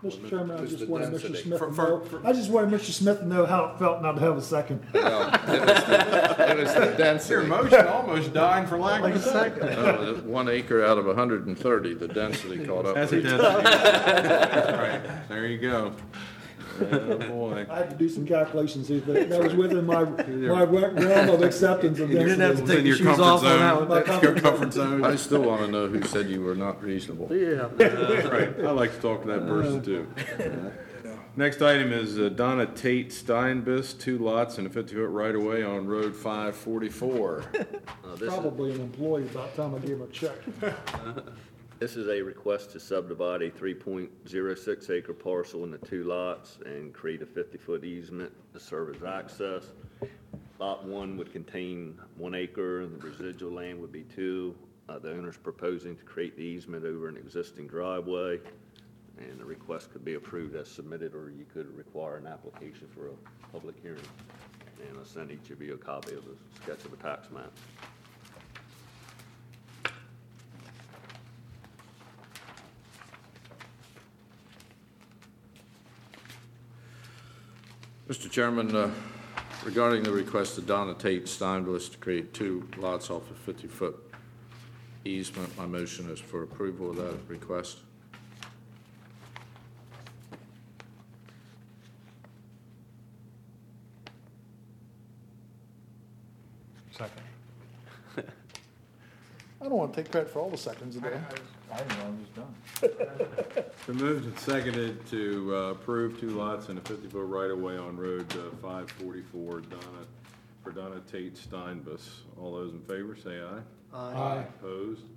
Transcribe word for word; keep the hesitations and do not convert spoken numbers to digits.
Mister Chairman, I was just the wanted Mister density. Smith For- to for- know, for- I just wanted Mister Smith to know how it felt not to have a second. Well, it was the, it was the Your density. motion almost died for lack of a second. Uh, One acre out of one hundred thirty, the density caught up. That's a with it. density. Right, there you go. Oh, boy. I had to do some calculations, see if that that was within my, my realm of acceptance of You didn't have density. to take your shoes comfort off on that zone. one. My That's your comfort comfort zone. I still want to know who said you were not reasonable. Yeah. Right, I like to talk to that person too. Next item is uh, Donna Tate Steinbus, two lots and a fifty-foot right-of-way on Road five forty-four. Uh, This is, Probably an employee about the time I gave him a check. this is a request to subdivide a three point zero six acre parcel into two lots and create a fifty-foot easement to serve as access. Lot one would contain one acre, and the residual land would be two. Uh, the owner's proposing to create the easement over an existing driveway, and the request could be approved as submitted, or you could require an application for a public hearing. And I'll send each of you a copy of the sketch of a tax map. Mister Chairman, uh, regarding the request of Donna Tate Steinblist to create two lots off a fifty-foot easement, my motion is for approval of that request. Second. I don't want to take credit for all the seconds today. I didn't know, I'm just done. So moved and seconded to uh, approve two lots and a fifty-foot right-of-way on Road uh, five forty-four, Donna, for Donna Tate Steinbus. All those in favor, say aye. Aye. Opposed?